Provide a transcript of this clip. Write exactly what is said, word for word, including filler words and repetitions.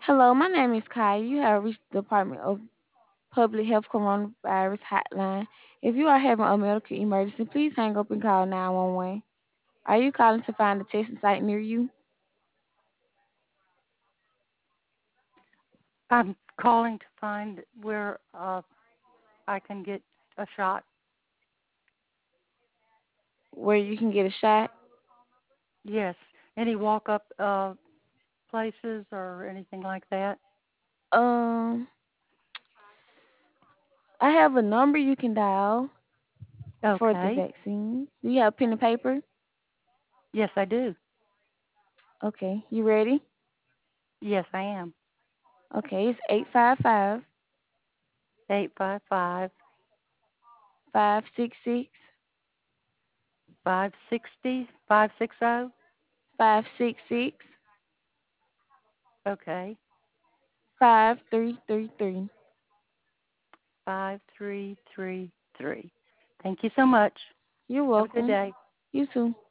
Hello, my name is Kai. You have reached the Department of Public Health Coronavirus Hotline. If you are having a medical emergency, please hang up and call nine one one. Are you calling to find a testing site near you? I'm calling to find where uh, I can get a shot. Where you can get a shot? Yes. Any walk up uh, places or anything like that? Um, I have a number you can dial for the Okay. vaccine. Do you have pen and paper? Yes, I do. Okay, you ready? Yes, I am. Okay, it's eight five five, Eight five five five six six, five sixty five six zero. five six six, Okay. five three three three. Five three three three. Thank you so much. You're Have a good welcome. day. You too.